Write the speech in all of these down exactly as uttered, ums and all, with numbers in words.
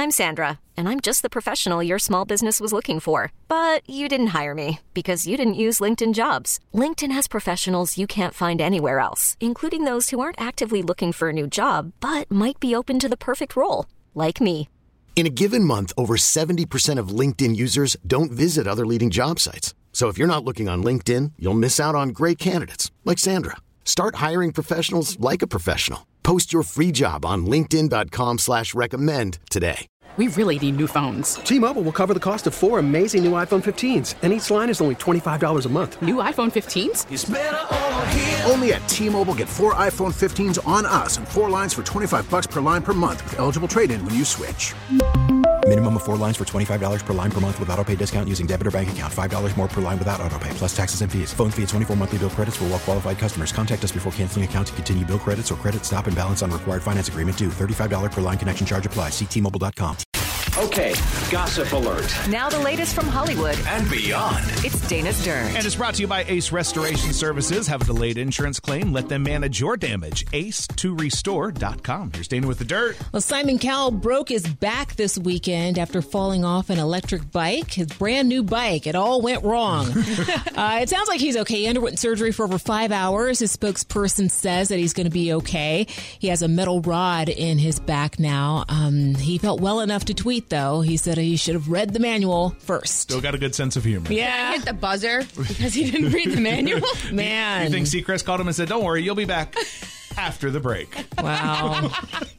I'm Sandra, and I'm just the professional your small business was looking for. But you didn't hire me because you didn't use LinkedIn Jobs. LinkedIn has professionals you can't find anywhere else, including those who aren't actively looking for a new job, but might be open to the perfect role, like me. In a given month, over seventy percent of LinkedIn users don't visit other leading job sites. So if you're not looking on LinkedIn, you'll miss out on great candidates like Sandra. Start hiring professionals like a professional. Post your free job on linkedin.com slash recommend today. We really need new phones. T-Mobile will cover the cost of four amazing new iPhone fifteens, and each line is only twenty-five dollars a month. New iPhone fifteens? It's better over here. Only at T-Mobile, get four iPhone fifteens on us and four lines for twenty-five dollars per line per month with eligible trade-in when you switch. Minimum of four lines for twenty-five dollars per line per month with autopay discount using debit or bank account. five dollars more per line without autopay, plus taxes and fees. Phone fee at twenty-four monthly bill credits for well-qualified customers. Contact us before canceling account to continue bill credits or credit stop and balance on required finance agreement due. thirty-five dollars per line connection charge applies. See T Mobile dot com. Okay, gossip alert. Now the latest from Hollywood and beyond. It's Dana's Dirt. And it's brought to you by Ace Restoration Services. Have a delayed insurance claim? Let them manage your damage. ace to restore dot com. Here's Dana with the dirt. Well, Simon Cowell broke his back this weekend after falling off an electric bike. His brand new bike. It all went wrong. uh, it sounds like he's okay. He underwent surgery for over five hours. His spokesperson says that he's going to be okay. He has a metal rod in his back now. Um, he felt well enough to tweet, though. He said he should have read the manual first. Still got a good sense of humor. Yeah. Hit the buzzer because he didn't read the manual. Man. You think Seacrest called him and said, don't worry, you'll be back after the break. Wow.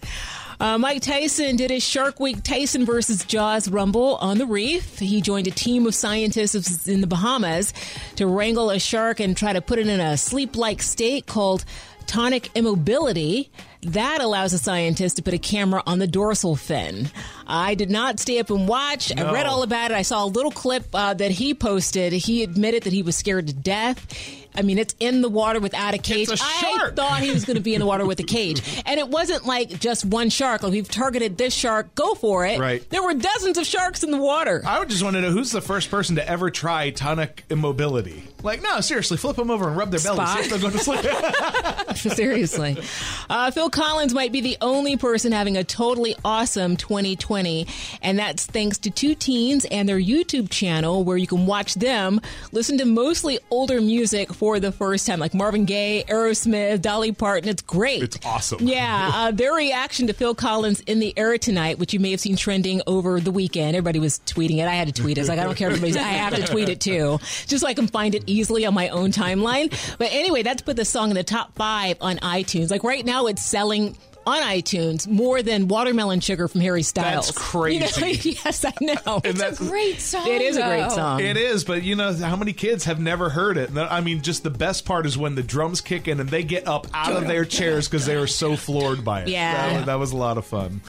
Uh, Mike Tyson did his Shark Week Tyson versus Jaws Rumble on the reef. He joined a team of scientists in the Bahamas to wrangle a shark and try to put it in a sleep-like state called tonic immobility. That allows a scientist to put a camera on the dorsal fin. I did not stay up and watch. No. I read all about it. I saw a little clip uh, that he posted. He admitted that he was scared to death. I mean, it's in the water without a cage. It's a I shark. thought he was going to be in the water with a cage. And it wasn't like just one shark. Like, we've targeted this shark. Go for it. Right. There were dozens of sharks in the water. I would just want to know who's the first person to ever try tonic immobility. Like, no, seriously, flip them over and rub their belly. Spot. See if they'll go to sleep. Seriously. Uh, Phil Collins might be the only person having a totally awesome twenty twenty, and that's thanks to two teens and their YouTube channel where you can watch them listen to mostly older music for the first time, like Marvin Gaye, Aerosmith, Dolly Parton. It's great. It's awesome. Yeah. Uh, their reaction to Phil Collins' In the Air Tonight, which you may have seen trending over the weekend. Everybody was tweeting it. I had to tweet it. It's like, I don't care if everybody's, I have to tweet it too, just so I can find it easily on my own timeline. But anyway, that's put the song in the top five on iTunes. Like right now it's selling on iTunes more than Watermelon Sugar from Harry Styles. That's crazy. You know? Yes, I know. It's a great song. It is a great though. song. It is, but you know how many kids have never heard it? I mean, just the best part is when the drums kick in and they get up out of their chairs because they are so floored by it. Yeah. That, that was a lot of fun.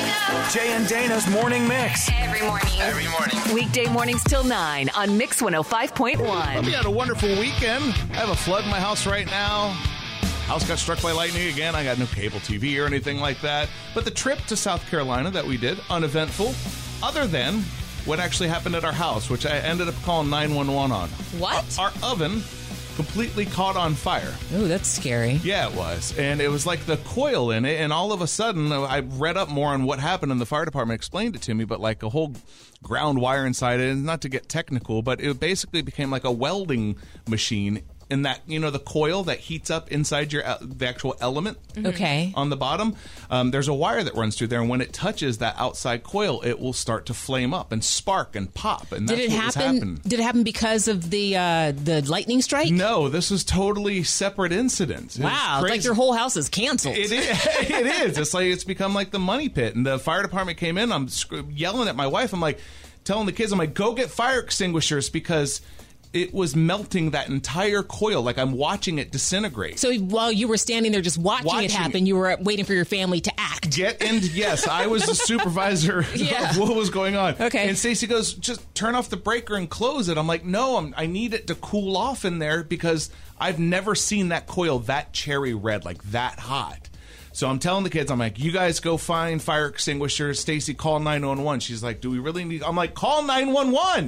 Jay and Dana's Morning Mix. Every morning. Every morning. Weekday mornings till nine on Mix one oh five point one. We had a wonderful weekend. I have a flood in my house right now. House got struck by lightning again. I got no cable T V or anything like that. But the trip to South Carolina that we did, uneventful, other than what actually happened at our house, which I ended up calling nine one one on. What? Our, our oven completely caught on fire. Oh, that's scary. Yeah, it was. And it was like the coil in it, and all of a sudden, I read up more on what happened, and the fire department explained it to me, but like a whole ground wire inside it, and not to get technical, but it basically became like a welding machine in that, you know, the coil that heats up inside your the actual element. Okay. On the bottom, um, there's a wire that runs through there, and when it touches that outside coil, it will start to flame up and spark and pop. And that's Did it what was happen? happening. Did it happen because of the uh, the lightning strike? No, this was totally separate incident. It Wow, was it's like crazy. your whole house is canceled. It is. It is. It's like it's become like the money pit. And the fire department came in. I'm sc- yelling at my wife. I'm like, telling the kids, I'm like, go get fire extinguishers because it was melting that entire coil. Like I'm watching it disintegrate. So while you were standing there just watching, Watching it happen, you were waiting for your family to act. Get in. Yes, I was the supervisor Yeah. of what was going on. Okay. And Stacey goes, just turn off the breaker and close it. I'm like, no, I'm, I need it to cool off in there because I've never seen that coil that cherry red, like that hot. So I'm telling the kids, I'm like, you guys go find fire extinguishers. Stacey, call nine one one. She's like, do we really need... I'm like, call nine one one.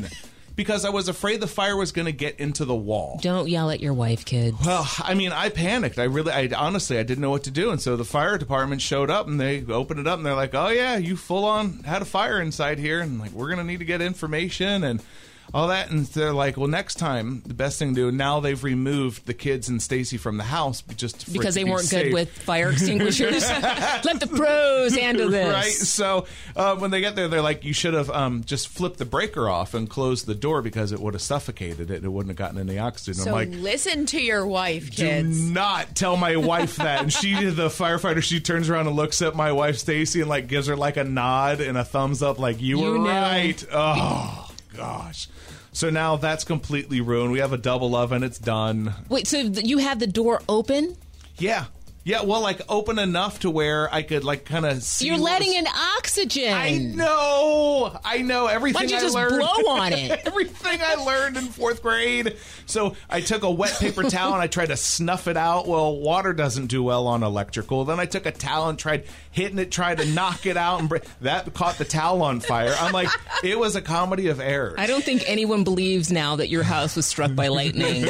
because I was afraid the fire was going to get into the wall. Don't yell at your wife, kids. Well, I mean, I panicked. I really, I honestly, I didn't know what to do. And so the fire department showed up and they opened it up and they're like, oh, yeah, you full on had a fire inside here. And like, we're going to need to get information and all that. And they're like, well, next time, the best thing to do, now they've removed the kids and Stacy from the house just for because they be weren't safe. good with fire extinguishers. Let the pros handle this. Right. So uh, when they get there, they're like, you should have um, just flipped the breaker off and closed the door because it would have suffocated it. It wouldn't have gotten any oxygen. So I'm like, listen to your wife, kids. do not tell my wife that. And she, the firefighter, she turns around and looks at my wife, Stacy, and like gives her like a nod and a thumbs up, like, you, You were know. right. Oh, gosh. So now that's completely ruined. We have a double oven. It's done. Wait, so th- you had the door open? Yeah. Yeah, well, like, open enough to where I could, like, kind of see. You're what letting was- in oxygen. I know. I know. Everything Why don't you I just learned. blow on it? Everything I learned in fourth grade. So I took a wet paper towel and I tried to snuff it out. Well, water doesn't do well on electrical. Then I took a towel and tried hitting it, tried to knock it out, and br- that caught the towel on fire. I'm like, it was a comedy of errors. I don't think anyone believes now that your house was struck by lightning.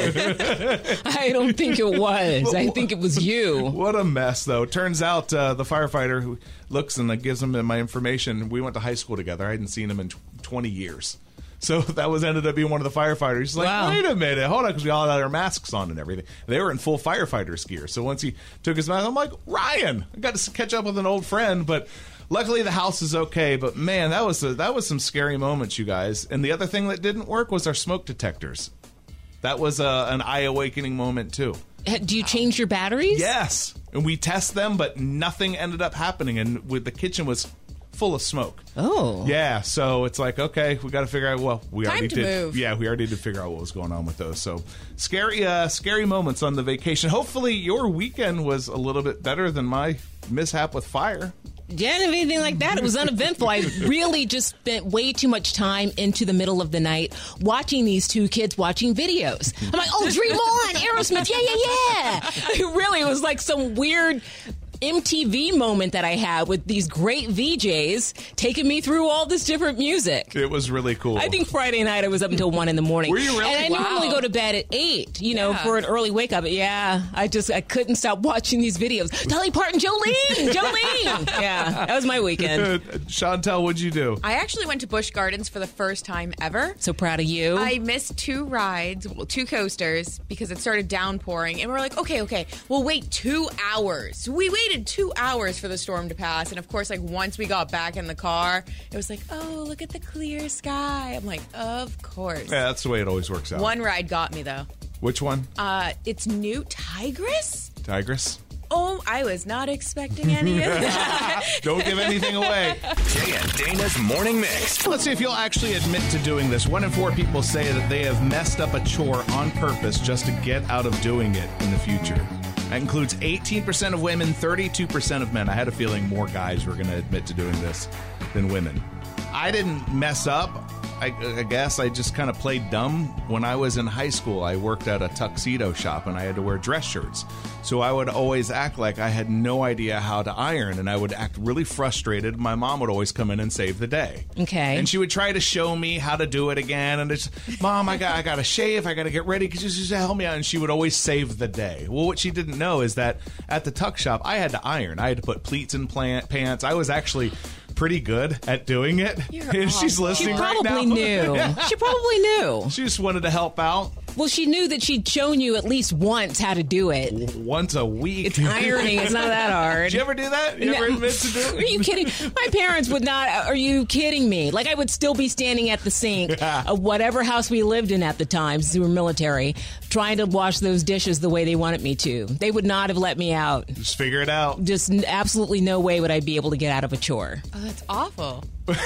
I don't think it was. I think it was you. What a mess, though. Turns out uh, the firefighter who looks and uh, gives him my information. We went to high school together. I hadn't seen him in tw- twenty years. So that was ended up being one of the firefighters. He's like, Wow. wait a minute, hold on, because we all had our masks on and everything. They were in full firefighter's gear. So once he took his mask, I'm like, Ryan, I got to catch up with an old friend, but luckily the house is okay. But man, that was a, that was some scary moments, you guys. And the other thing that didn't work was our smoke detectors. That was uh, an eye-awakening moment too. Do you change your batteries? Yes, and we test them, but nothing ended up happening, and with the kitchen was full of smoke. Oh, yeah. So it's like, okay, we got to figure out. Well, we Time already to did. move. Yeah, we already did figure out what was going on with those. So scary, uh, scary moments on the vacation. Hopefully, your weekend was a little bit better than my mishap with fire. Yeah, and anything like that. It was uneventful. I really just spent way too much time into the middle of the night watching these two kids watching videos. I'm like, oh, Dream On, Aerosmith, yeah, yeah, yeah. It really was like some weird M T V moment that I had with these great V Js taking me through all this different music. It was really cool. I think Friday night I was up until one in the morning. Were you really? And I Wow. normally go to bed at eight, you know, Yeah. for an early wake up. Yeah, I just I couldn't stop watching these videos. Dolly Parton, Jolene, Jolene. Yeah, that was my weekend. Chantel, what'd you do? I actually went to Busch Gardens for the first time ever. So proud of you. I missed two rides, well, two coasters, because it started downpouring. And we're like, okay, okay, we'll wait two hours. We waited two hours for the storm to pass. And of course, like once we got back in the car, it was like, oh, look at the clear sky. I'm like, of course. Yeah, that's the way it always works out. One ride got me, though. Which one? Uh, it's New Tigress? Tigress? Oh, I was not expecting any of that. Don't give anything away. Jay and Dana's Morning Mix. Let's see if you'll actually admit to doing this. One in four people say that they have messed up a chore on purpose just to get out of doing it in the future. That includes eighteen percent of women, thirty-two percent of men. I had a feeling more guys were going to admit to doing this than women. I didn't mess up. I, I guess I just kind of played dumb. When I was in high school, I worked at a tuxedo shop and I had to wear dress shirts. So I would always act like I had no idea how to iron, and I would act really frustrated. My mom would always come in and save the day. Okay. And she would try to show me how to do it again. And it's, Mom, I got I got to shave. I got to get ready. Could you just help me out? And she would always save the day. Well, what she didn't know is that at the tuck shop, I had to iron. I had to put pleats in plant, pants. I was actually pretty good at doing it. You're and she's awful. listening She right probably now. knew. Yeah. She probably knew. She just wanted to help out Well, she knew that she'd shown you at least once how to do it. once a week. It's ironing. It's not that hard. Did you ever do that? You ever No. admit to do it? Are you kidding? My parents would not. Are you kidding me? Like, I would still be standing at the sink of whatever house we lived in at the time, since we were military, trying to wash those dishes the way they wanted me to. They would not have let me out. Just figure it out. Just n- absolutely no way would I be able to get out of a chore. Oh, that's awful.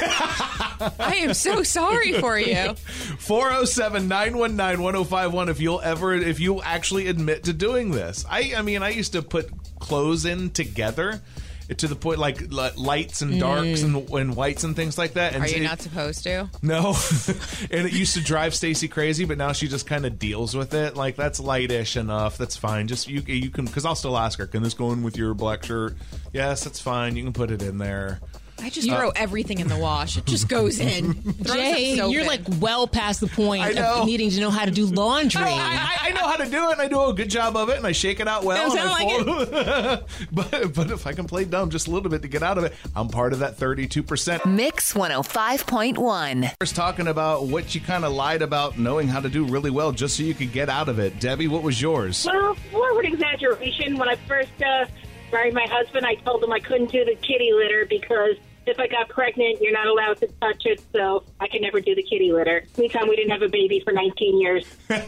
I am so sorry for you. four oh seven, nine one nine, one oh five one if you'll ever if you actually admit to doing this. I I mean, I used to put clothes in together to the point like li- lights and darks and, and whites and things like that. And Are you it- not supposed to? No. And it used to drive Stacy crazy, but now she just kind of deals with it. Like, that's lightish enough. That's fine. Just you you can, because I'll still ask her, can this go in with your black shirt? Yes, that's fine. You can put it in there. I just throw everything in the wash. It just goes in. Jay, you're in. like well past the point I know. of needing to know how to do laundry. I, I, I know how to do it, and I do a good job of it, and I shake it out well. Doesn't sound like it. but, but if I can play dumb just a little bit to get out of it, I'm part of that thirty-two percent. Mix one oh five point one. We're talking about what you kind of lied about knowing how to do really well just so you could get out of it. Debbie, what was yours? Well, forward exaggeration. When I first uh, married my husband, I told him I couldn't do the kitty litter because if I got pregnant, you're not allowed to touch it, so I could never do the kitty litter. Meantime, we didn't have a baby for nineteen years.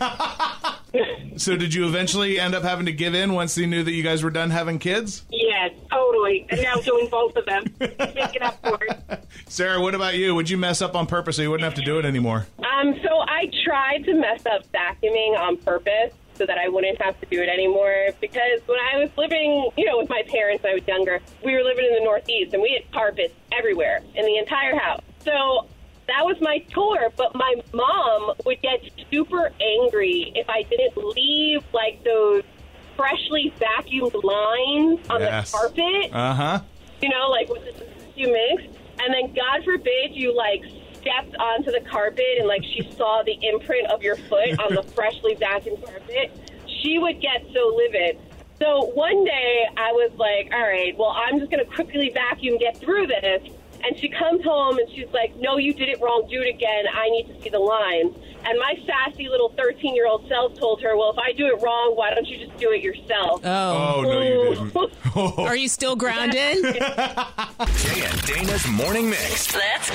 So did you eventually end up having to give in once you knew that you guys were done having kids? Yes, totally. And now doing both of them. Making up for it. Sarah, what about you? Would you mess up on purpose so you wouldn't have to do it anymore? Um, so I tried to mess up vacuuming on purpose so that I wouldn't have to do it anymore. Because when I was living, you know, with my parents when I was younger, we were living in the Northeast, and we had carpets everywhere in the entire house. So that was my tour, but my mom would get super angry if I didn't leave, like, those freshly vacuumed lines on yes. the carpet. Uh-huh. You know, like, with the you mix. And then, God forbid, you, like, stepped onto the carpet and, like, she saw the imprint of your foot on the freshly vacuumed carpet. She would get so livid. So one day, I was like, all right, well, I'm just going to quickly vacuum, get through this. And she comes home and she's like, no, you did it wrong. Do it again. I need to see the lines. And my sassy little thirteen-year-old self told her, well, if I do it wrong, why don't you just do it yourself? Oh, oh no, you didn't. Are you still grounded? Jay and Dana's Morning Mix. Let's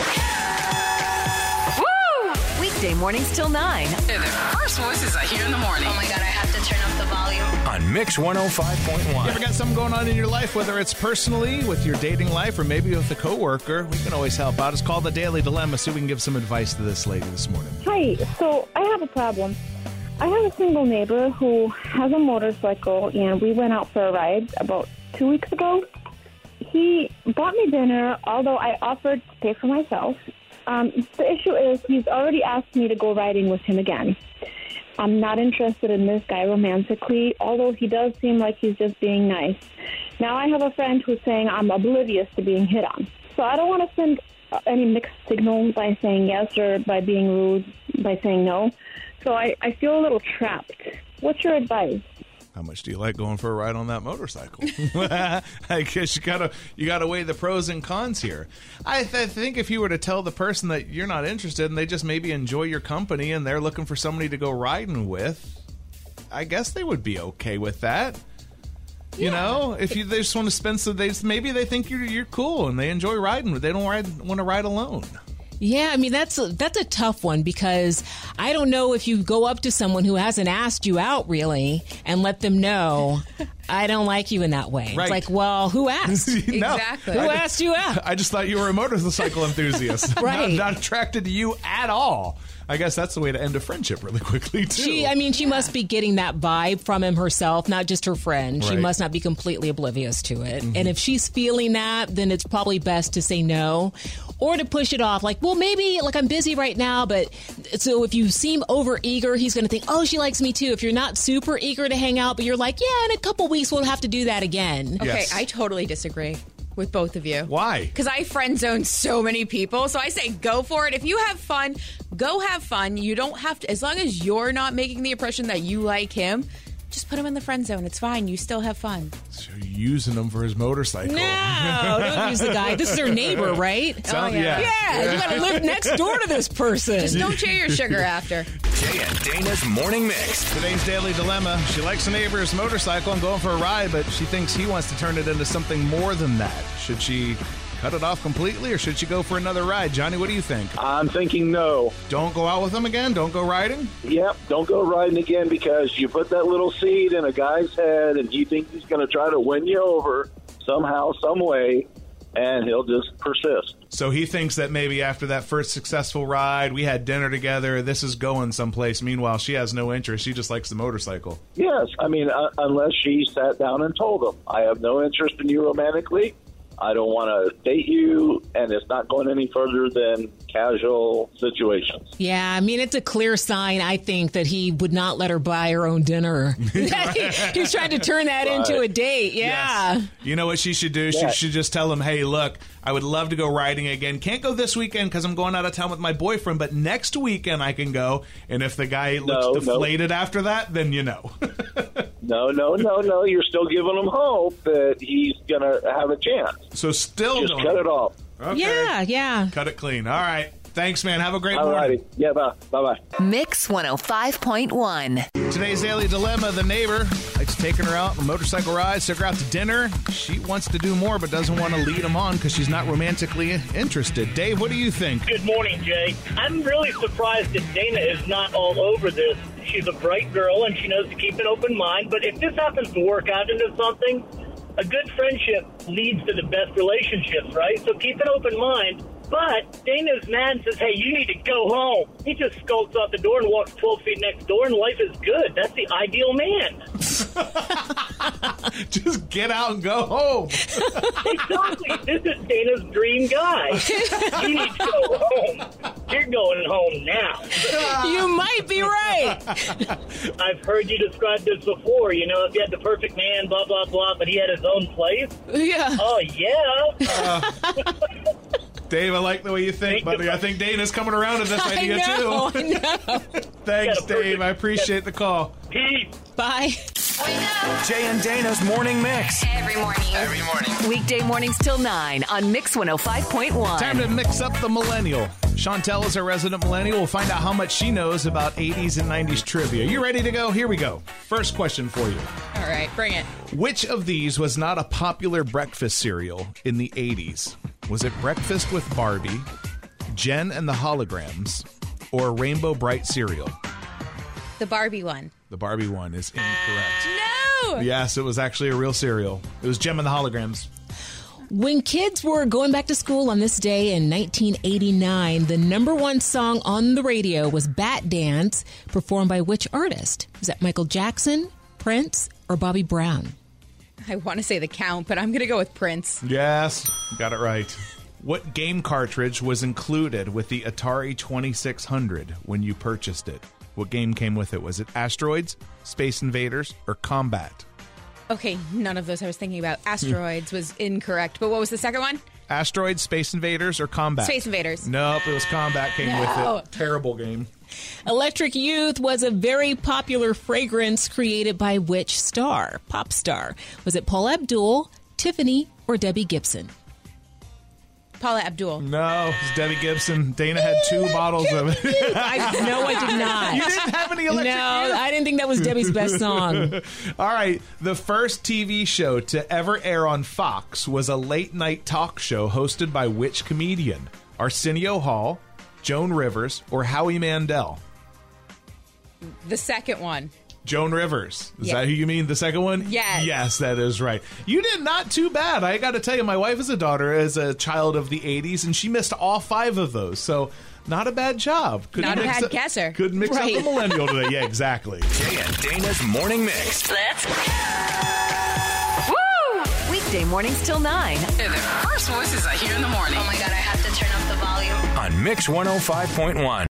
go. Woo! Weekday mornings till nine. They're the first voices I hear in the morning. Oh, my God, I have to turn up the volume. On Mix one oh five point one. You ever got something going on in your life, whether it's personally, with your dating life, or maybe with a coworker? We can always help out. It's called The Daily Dilemma, so we can give some advice to this lady this morning. Hi, so I have a problem. I have a single neighbor who has a motorcycle, and we went out for a ride about two weeks ago. He bought me dinner, although I offered to pay for myself. Um, the issue is he's already asked me to go riding with him again. I'm not interested in this guy romantically, although he does seem like he's just being nice. Now I have a friend who's saying I'm oblivious to being hit on. So I don't want to send any mixed signals by saying yes or by being rude by saying no. So I, I feel a little trapped. What's your advice? How much do you like going for a ride on that motorcycle? I guess you gotta you gotta weigh the pros and cons here. I th- think if you were to tell the person that you're not interested and they just maybe enjoy your company and they're looking for somebody to go riding with, I guess they would be okay with that. You yeah. know, if you they just want to spend some days, maybe they think you're you're cool and they enjoy riding, but they don't ride, want to ride alone. Yeah, I mean, that's a, that's a tough one because I don't know if you go up to someone who hasn't asked you out really and let them know, I don't like you in that way. Right. It's like, well, who asked? no, exactly. Who asked you out? I just thought you were a motorcycle enthusiast. Right. Not, not attracted to you at all. I guess that's the way to end a friendship really quickly, too. She, I mean, she must be getting that vibe from him herself, not just her friend. She Right. must not be completely oblivious to it. Mm-hmm. And if she's feeling that, then it's probably best to say no or to push it off. Like, well, maybe, like, I'm busy right now, but so if you seem over eager, he's going to think, oh, she likes me too. If you're not super eager to hang out, but you're like, yeah, in a couple weeks we'll have to do that again. Okay, Yes. I totally disagree with both of you. Why? Because I friend zone so many people. So I say go for it. If you have fun, go have fun. You don't have to, as long as you're not making the impression that you like him, just put him in the friend zone. It's fine. You still have fun. So you're using him for his motorcycle. No, don't use the guy. This is her neighbor, right? Sound, Oh, yeah. yeah. Yeah, you got to live next door to this person. Just don't share your sugar after. Jay and Dana's Morning Mix. Today's Daily Dilemma. She likes a neighbor's motorcycle and going for a ride, but she thinks he wants to turn it into something more than that. Should she cut it off completely, or should she go for another ride? Johnny, what do you think? I'm thinking no. Don't go out with him again? Don't go riding? Yep, don't go riding again because you put that little seed in a guy's head and he thinks he's going to try to win you over somehow, some way, and he'll just persist. So he thinks that maybe after that first successful ride, we had dinner together, this is going someplace. Meanwhile, she has no interest. She just likes the motorcycle. Yes, I mean, uh, unless she sat down and told him, I have no interest in you romantically. I don't want to date you, and it's not going any further than casual situations. Yeah, I mean, it's a clear sign, I think, that he would not let her buy her own dinner. He's trying to turn that right. into a date. Yeah. Yes. You know what she should do? Yeah. She should just tell him, hey, look, I would love to go riding again. Can't go this weekend because I'm going out of town with my boyfriend, but next weekend I can go. And if the guy looks no, deflated no. after that, then you know. No, no, no, no. You're still giving him hope that he's going to have a chance. So still Just don't. cut it off. Okay. Yeah, yeah. Cut it clean. All right. Thanks, man. Have a great All morning. righty. Yeah, bye. Bye-bye. Mix one oh five point one. Today's Daily Dilemma, the neighbor likes taking her out on motorcycle rides, took her out to dinner. She wants to do more but doesn't want to lead him on because she's not romantically interested. Dave, what do you think? Good morning, Jay. I'm really surprised that Dana is not all over this. She's a bright girl and she knows to keep an open mind, but if this happens to work out into something, a good friendship leads to the best relationships, right? So keep an open mind. But Dana's mad and says, hey, you need to go home. He just skulks out the door and walks twelve feet next door, and life is good. That's the ideal man. Just get out and go home. Exactly. This is Dana's dream guy. You need to go home. You're going home now. You might be right. I've heard you describe this before. You know, if you had the perfect man, blah, blah, blah, but he had his own place. Yeah. Oh, yeah. Uh, Dave, I like the way you think, buddy. I think Dana's coming around to this idea, I know, too. I know. Thanks, Dave. I appreciate the call. Peace. Bye. Jay and Dana's Morning Mix. Every morning. Every morning. Weekday mornings till nine on Mix one oh five point one. Time to mix up the millennial. Chantel is our resident millennial. We'll find out how much she knows about eighties and nineties trivia. You ready to go? Here we go. First question for you. All right, bring it. Which of these was not a popular breakfast cereal in the eighties? Was it Breakfast with Barbie, Jen and the Holograms, or Rainbow Bright cereal? The Barbie one. The Barbie one is incorrect. No! Yes, it was actually a real cereal. It was Jem and the Holograms. When kids were going back to school on this day in nineteen eighty-nine, the number one song on the radio was Bat Dance, performed by which artist? Was that Michael Jackson, Prince, or Bobby Brown? I want to say The Count, but I'm going to go with Prince. Yes, got it right. What game cartridge was included with the Atari twenty-six hundred when you purchased it? What game came with it? Was it Asteroids, Space Invaders, or Combat? Okay, none of those I was thinking about. Asteroids was incorrect, but what was the second one? Asteroids, Space Invaders, or Combat? Space Invaders. Nope, it was Combat came No. with it. Terrible game. Electric Youth was a very popular fragrance created by which star, pop star? Was it Paula Abdul, Tiffany, or Debbie Gibson? Paula Abdul. No, it was Debbie Gibson. Dana had two bottles of it. I, no, I did not. You didn't have any Electric No, Youth? I didn't think that was Debbie's best song. All right. The first T V show to ever air on Fox was a late-night talk show hosted by which comedian? Arsenio Hall, Joan Rivers, or Howie Mandel? The second one. Joan Rivers. Is Yeah. that who you mean, the second one? Yes. Yes, that is right. You did not too bad. I got to tell you, my wife is a daughter, as a child of the eighties, and she missed all five of those. So, not a bad job. Couldn't Not a mix bad up- guesser. Couldn't mix Right. up the millennial today. Yeah, exactly. Jay and Dana's Morning Mix. Let's go. Woo! Weekday mornings till nine. They're the first voices I hear in the morning. Oh my God, I have to turn up the volume. On Mix one oh five point one.